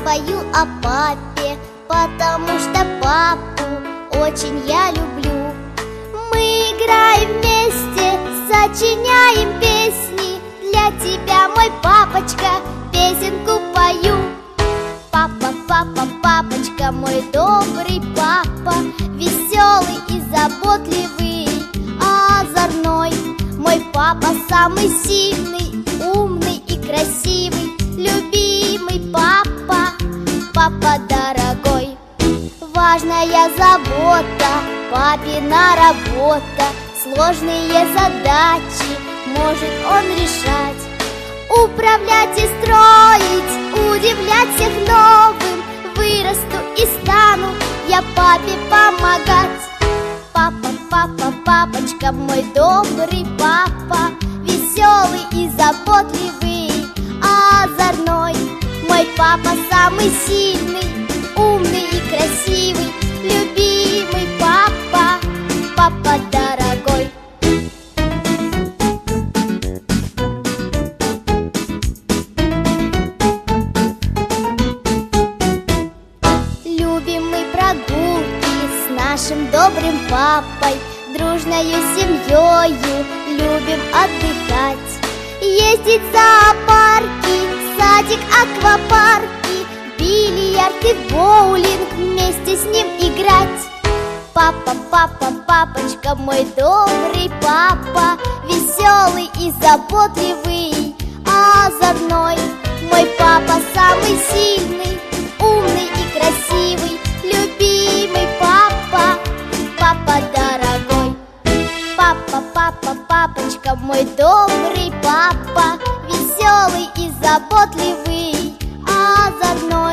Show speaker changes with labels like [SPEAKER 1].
[SPEAKER 1] спою о папе, потому что папу очень я люблю. Мы играем вместе, сочиняем песни. Для тебя, мой папочка, песенку пою. Папа, папа, папочка, мой добрый папа, веселый и заботливый, озорной. Мой папа самый сильный, умный и красивый, любимый папа, папа дорогой. Важная забота, папина работа, сложные задачи может он решать, управлять и строить, удивлять всех новым. Вырасту и стану я папе помогать. Папа, папа, папочка, мой добрый папа, веселый и заботливый, озорной. Мой папа самый сильный, умный и красивый, любимый папа, папа дорогой. Любимые прогулки с нашим добрым папой, дружною семьёю любим отдыхать. Ездить в зоопарки, садик, аквапарки, бильярд и боулинг, вместе с ним играть. Папа, папа, папочка, мой добрый папа, веселый и заботливый, озорной. Мой папа самый сильный, умный и красивый, любимый папа, папа дорогой. Папа, папа, папочка, мой добрый папа, веселый и заботливый, озорной.